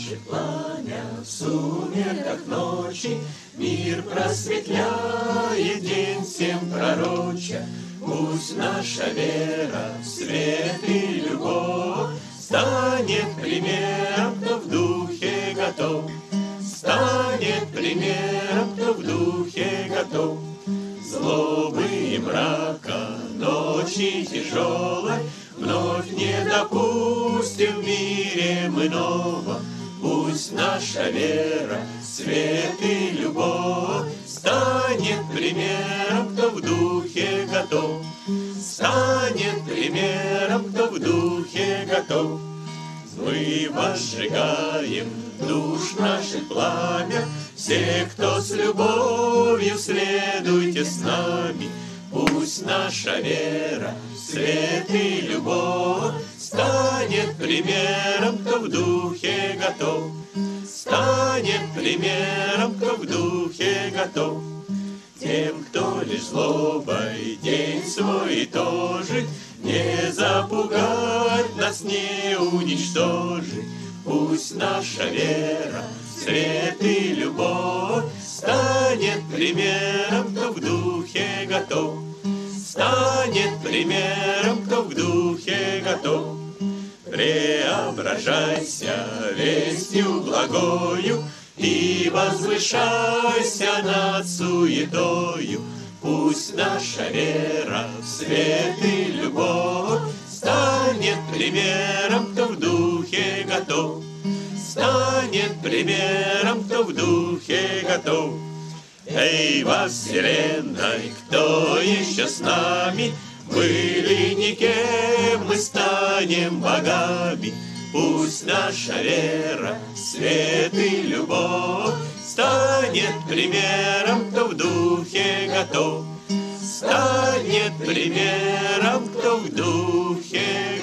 наше пламя в сумерках ночи, мир просветляет, день всем пророча. Пусть наша вера, свет и любовь станет примером, кто в духе готов. Станет примером, кто в духе готов. Злобы и мрака, ночи тяжелой вновь не допустим в мире мы нового. Пусть наша вера, свет и любовь станет примером, кто в духе готов. Станет примером, кто в духе готов. Мы возжигаем душ наших пламя, все, кто с любовью, следуйте с нами. Пусть наша вера, свет и любовь станет примером, кто в духе готов. Станет примером, кто в духе готов. Тем, кто лишь злобой день свой тожит, не запугать нас, не уничтожить. Пусть наша вера, свет и любовь станет примером, кто в духе готов. Станет примером, кто в духе готов. Преображайся вестью благою и возвышайся над суетою. Пусть наша вера, свет и любовь станет примером, кто в духе готов. Станет примером, кто в духе готов. Эй, во вселенной, кто еще с нами? Были никем, мы станем богами. Пусть наша вера, свет и любовь станет примером, кто в духе готов. Станет примером, кто в духе